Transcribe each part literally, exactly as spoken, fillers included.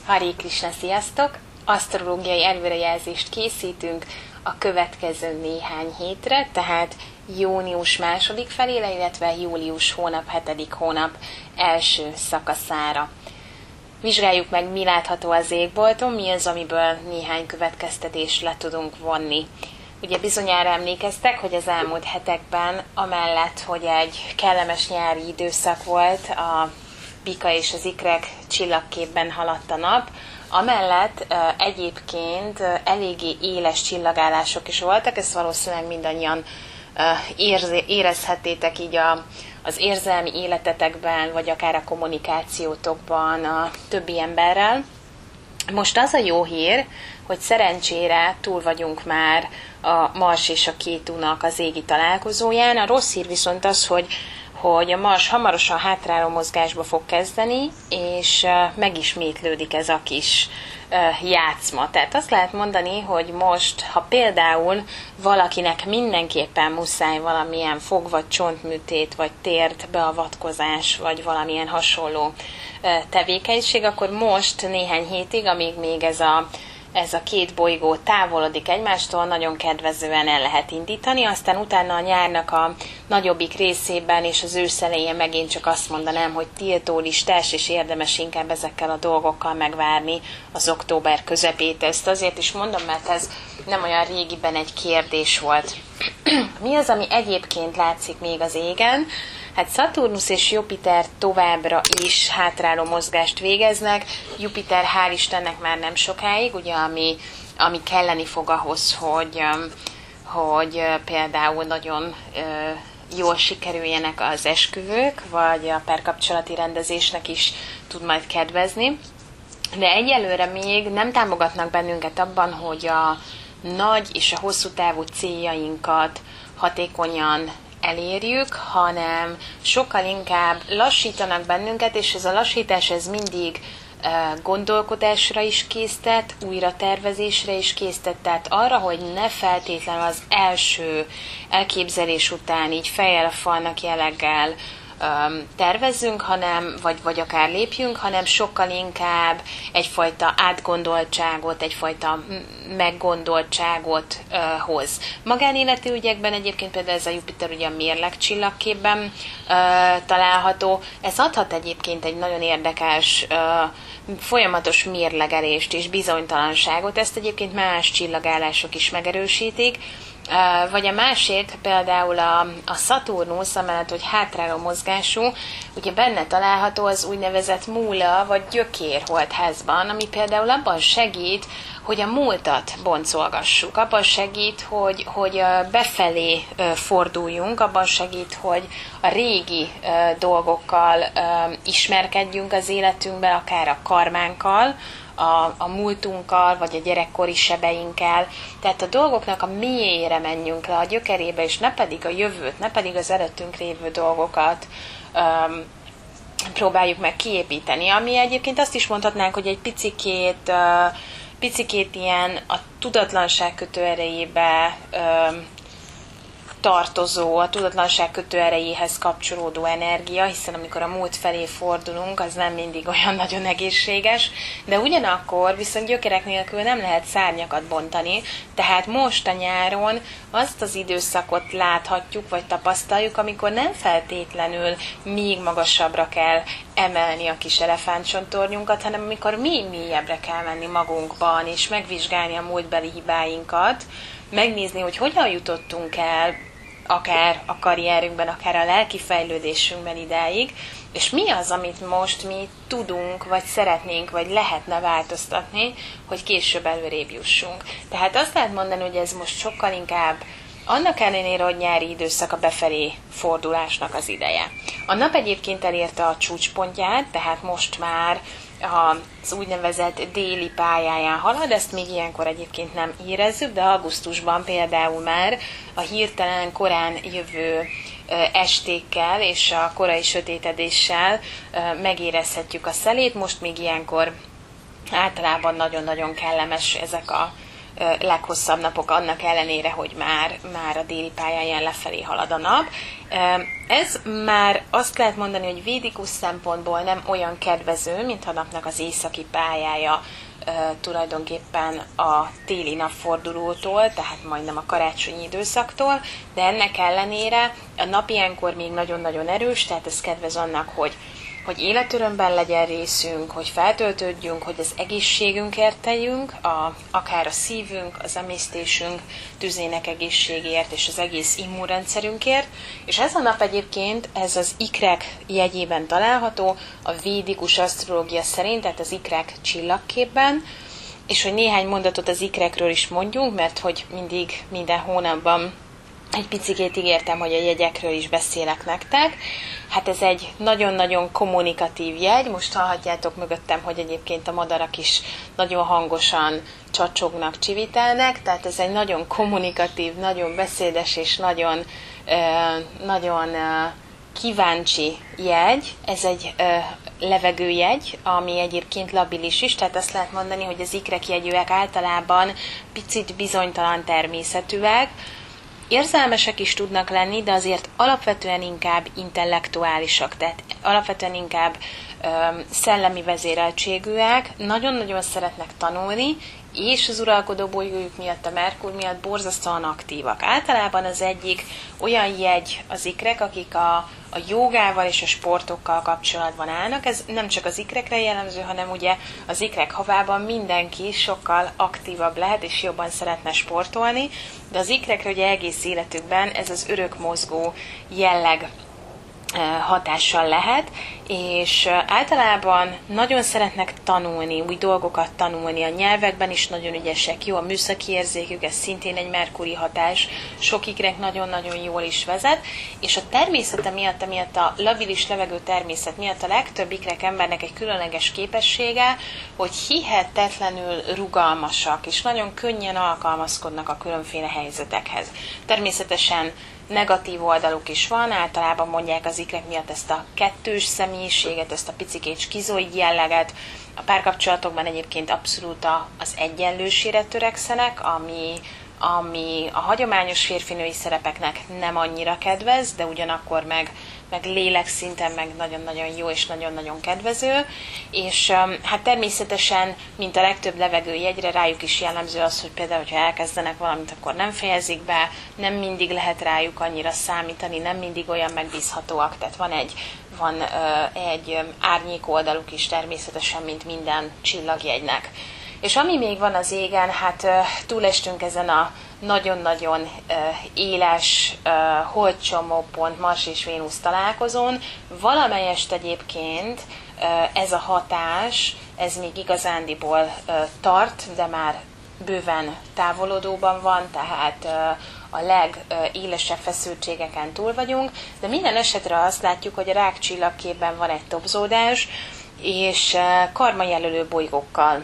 Hare Krishna, sziasztok! Asztrológiai előrejelzést készítünk a következő néhány hétre, tehát június második felére, illetve július hónap, hetedik hónap első szakaszára. Vizsgáljuk meg, mi látható az égbolton, mi az, amiből néhány következtetést le tudunk vonni. Ugye bizonyára emlékeztek, hogy az elmúlt hetekben, amellett, hogy egy kellemes nyári időszak volt, a Bika és az Ikrek csillagképben haladt a nap, amellett uh, egyébként uh, eléggé éles csillagállások is voltak, ezt valószínűleg mindannyian uh, érzi, érezhettétek így a, az érzelmi életetekben, vagy akár a kommunikációtokban a többi emberrel. Most az a jó hír, hogy szerencsére túl vagyunk már a Mars és a Kétunak az égi találkozóján. A rossz hír viszont az, hogy hogy a Mars hamarosan hátráló mozgásba fog kezdeni, és megismétlődik ez a kis játszma. Tehát azt lehet mondani, hogy most, ha például valakinek mindenképpen muszáj valamilyen fog- vagy csontműtét, vagy tért beavatkozás, vagy valamilyen hasonló tevékenység, akkor most néhány hétig, amíg még ez a ez a két bolygó távolodik egymástól, nagyon kedvezően el lehet indítani, aztán utána a nyárnak a nagyobbik részében és az ősz elején megint csak azt mondanám, hogy tiltólistás, és érdemes inkább ezekkel a dolgokkal megvárni az október közepét. Ezt azért is mondom, mert ez nem olyan régiben egy kérdés volt. Mi az, ami egyébként látszik még az égen? Hát Szaturnusz és Jupiter továbbra is hátráló mozgást végeznek. Jupiter hál' Istennek már nem sokáig, ugye, ami, ami kelleni fog ahhoz, hogy, hogy például nagyon jól sikerüljenek az esküvők, vagy a párkapcsolati rendezésnek is tud majd kedvezni. De egyelőre még nem támogatnak bennünket abban, hogy a nagy és a hosszú távú céljainkat hatékonyan elérjük, hanem sokkal inkább lassítanak bennünket, és ez a lassítás ez mindig gondolkodásra is késztet, újra tervezésre is késztet, tehát arra, hogy ne feltétlenül az első elképzelés után így fejjel a falnak jelleggel tervezzünk, hanem, vagy, vagy akár lépjünk, hanem sokkal inkább egyfajta átgondoltságot, egyfajta meggondoltságot uh, hoz. Magánéleti ügyekben egyébként például ez a Jupiter ugye a mérleg csillagképben uh, található. Ez adhat egyébként egy nagyon érdekes uh, folyamatos mérlegelést és bizonytalanságot. Ezt egyébként más csillagállások is megerősítik. Uh, vagy a másik, például a, a Szaturnusz, amellett, hogy hátráló mozgású, ugye benne található az úgynevezett múla, vagy gyökér holtházban, ami például abban segít, hogy a múltat boncolgassuk, abban segít, hogy, hogy befelé forduljunk, abban segít, hogy a régi dolgokkal ismerkedjünk az életünkben, akár a karmánkkal, A, a múltunkkal, vagy a gyerekkori sebeinkkel. Tehát a dolgoknak a mélyére menjünk le, a gyökerébe, és ne pedig a jövőt, ne pedig az előttünk lévő dolgokat um, próbáljuk meg kiépíteni. Ami egyébként azt is mondhatnánk, hogy egy picikét, uh, picikét ilyen a tudatlanság kötőerejébe um, tartozó, a tudatlanság kötőerejéhez kapcsolódó energia, hiszen amikor a múlt felé fordulunk, az nem mindig olyan nagyon egészséges, de ugyanakkor viszont gyökerek nélkül nem lehet szárnyakat bontani, tehát most a nyáron azt az időszakot láthatjuk, vagy tapasztaljuk, amikor nem feltétlenül még magasabbra kell emelni a kis elefántcsontornyunkat, hanem amikor még mélyebbre kell menni magunkban, és megvizsgálni a múltbeli hibáinkat, megnézni, hogy hogyan jutottunk el akár a karrierünkben, akár a lelki fejlődésünkben idáig, és mi az, amit most mi tudunk, vagy szeretnénk, vagy lehetne változtatni, hogy később előrébb jussunk. Tehát azt lehet mondani, hogy ez most sokkal inkább annak ellenére, hogy nyári időszak a befelé fordulásnak az ideje. A nap egyébként elérte a csúcspontját, tehát most már az úgynevezett déli pályáján halad, ezt még ilyenkor egyébként nem érezzük, de augusztusban például már a hirtelen korán jövő estékkel és a korai sötétedéssel megérezhetjük a szelét. Most még ilyenkor általában nagyon-nagyon kellemes ezek a leghosszabb napok annak ellenére, hogy már, már a déli pályáján lefelé halad a nap. Ez már azt lehet mondani, hogy védikus szempontból nem olyan kedvező, mint a napnak az északi pályája tulajdonképpen a téli napfordulótól, tehát majdnem a karácsonyi időszaktól, de ennek ellenére a nap ilyenkor még nagyon-nagyon erős, tehát ez kedvez annak, hogy hogy életörömben legyen részünk, hogy feltöltődjünk, hogy az egészségünkért tegyünk, a, akár a szívünk, az emésztésünk tüzének egészségért és az egész immunrendszerünkért. És ez a nap egyébként, ez az ikrek jegyében található, a védikus asztrológia szerint, tehát az ikrek csillagképben, és hogy néhány mondatot az ikrekről is mondjunk, mert hogy mindig minden hónapban egy picikét ígértem, hogy a jegyekről is beszélek nektek. Hát ez egy nagyon-nagyon kommunikatív jegy. Most hallhatjátok mögöttem, hogy egyébként a madarak is nagyon hangosan csacsognak, csivitelnek. Tehát ez egy nagyon kommunikatív, nagyon beszédes és nagyon, nagyon kíváncsi jegy. Ez egy levegőjegy, ami egyébként labilis is, tehát azt lehet mondani, hogy az ikrek jegyűek általában picit bizonytalan természetűek, érzelmesek is tudnak lenni, de azért alapvetően inkább intellektuálisak, tehát alapvetően inkább ö, szellemi vezéreltségűek, nagyon-nagyon szeretnek tanulni, és az uralkodó bolygójuk miatt, a Merkur miatt borzasztóan aktívak. Általában az egyik olyan jegy az ikrek, akik a, a jogával és a sportokkal kapcsolatban állnak. Ez nem csak az ikrekre jellemző, hanem ugye az ikrek havában mindenki sokkal aktívabb lehet, és jobban szeretne sportolni, de az ikrekre ugye egész életükben ez az örök mozgó jelleg hatással lehet, és általában nagyon szeretnek tanulni, új dolgokat tanulni, a nyelvekben is nagyon ügyesek, jó a műszaki érzékük, ez szintén egy merkuri hatás, sok ikrek nagyon-nagyon jól is vezet, és a természete miatt, amiatt a labilis levegő természet miatt a legtöbb ikrek embernek egy különleges képessége, hogy hihetetlenül rugalmasak, és nagyon könnyen alkalmazkodnak a különféle helyzetekhez. Természetesen negatív oldaluk is van, általában mondják az ikrek miatt ezt a kettős személyiséget, ezt a picikét skizoid jelleget. A párkapcsolatokban egyébként abszolút az egyenlősére törekszenek, ami, ami a hagyományos férfinői szerepeknek nem annyira kedvez, de ugyanakkor meg, meg lélekszinten meg nagyon-nagyon jó és nagyon-nagyon kedvező. És hát természetesen, mint a legtöbb levegőjegyre, rájuk is jellemző az, hogy például, hogyha elkezdenek valamit, akkor nem fejezik be, nem mindig lehet rájuk annyira számítani, nem mindig olyan megbízhatóak, tehát van egy, van, uh, egy árnyék oldaluk is természetesen, mint minden csillagjegynek. És ami még van az égen, hát uh, túlestünk ezen a nagyon-nagyon uh, éles uh, holdcsomópont Mars és Vénusz találkozón. Valamelyest egyébként uh, ez a hatás, ez még igazándiból uh, tart, de már bőven távolodóban van, tehát uh, a legélesebb feszültségeken túl vagyunk, de minden esetre azt látjuk, hogy a rák csillagképben van egy tobzódás, és uh, karmajelölő bolygókkal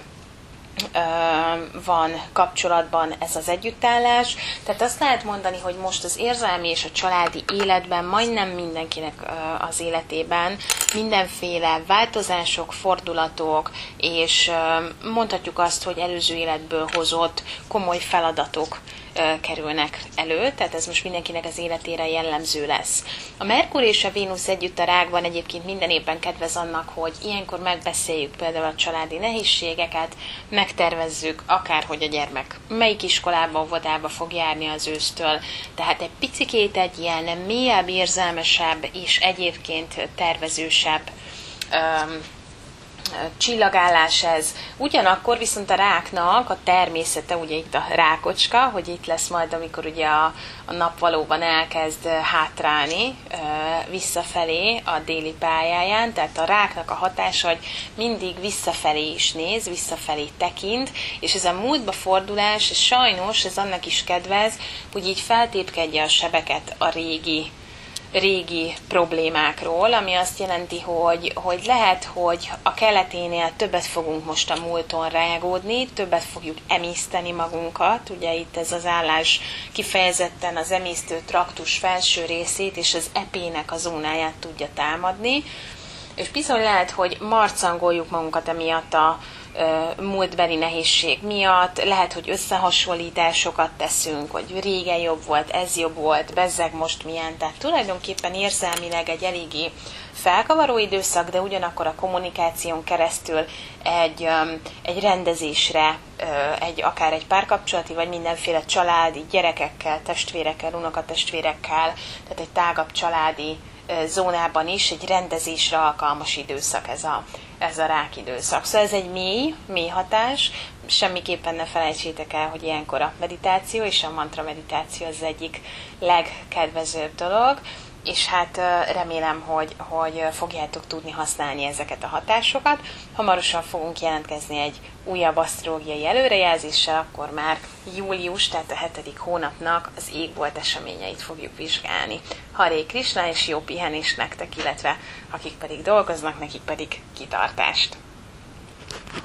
van kapcsolatban ez az együttállás. Tehát azt lehet mondani, hogy most az érzelmi és a családi életben, majdnem mindenkinek az életében mindenféle változások, fordulatok, és mondhatjuk azt, hogy előző életből hozott komoly feladatok kerülnek elő, tehát ez most mindenkinek az életére jellemző lesz. A Merkur és a Vénusz együtt a rákban egyébként minden évben kedvez annak, hogy ilyenkor megbeszéljük például a családi nehézségeket, megtervezzük akárhogy a gyermek melyik iskolába, óvodába fog járni az ősztől, tehát egy picikét egy ilyen mélyebb, érzelmesebb és egyébként tervezősebb um, csillagállás ez. Ugyanakkor viszont a ráknak a természete, ugye itt a rákocska, hogy itt lesz majd, amikor ugye a, a nap valóban elkezd hátrálni visszafelé a déli pályáján, tehát a ráknak a hatása, hogy mindig visszafelé is néz, visszafelé tekint, és ez a múltba fordulás, és sajnos ez annak is kedvez, hogy így feltépkedje a sebeket a régi régi problémákról, ami azt jelenti, hogy, hogy lehet, hogy a keleténél többet fogunk most a múlton rágódni, többet fogjuk emészteni magunkat, ugye itt ez az állás kifejezetten az emésztő traktus felső részét és az epének a zónáját tudja támadni, És bizony lehet, hogy marcangoljuk magunkat emiatt a ö, múltbeli nehézség miatt, lehet, hogy összehasonlításokat teszünk, hogy régen jobb volt, ez jobb volt, bezzeg most milyen. Tehát tulajdonképpen érzelmileg egy eléggé felkavaró időszak, de ugyanakkor a kommunikáción keresztül egy, um, egy rendezésre, uh, egy, akár egy párkapcsolati, vagy mindenféle családi, gyerekekkel, testvérekkel, unokatestvérekkel, tehát egy tágabb családi uh, zónában is egy rendezésre alkalmas időszak ez a, ez a rák időszak. Szóval ez egy mély, mély hatás, semmiképpen ne felejtsétek el, hogy ilyenkor a meditáció és a mantra meditáció az egyik legkedvezőbb dolog, és hát remélem, hogy, hogy fogjátok tudni használni ezeket a hatásokat. Hamarosan fogunk jelentkezni egy újabb asztrológiai előrejelzéssel, akkor már július, tehát a hetedik hónapnak az égbolt eseményeit fogjuk vizsgálni. Haré Krisna, és jó pihenést nektek, illetve akik pedig dolgoznak, nekik pedig kitartást!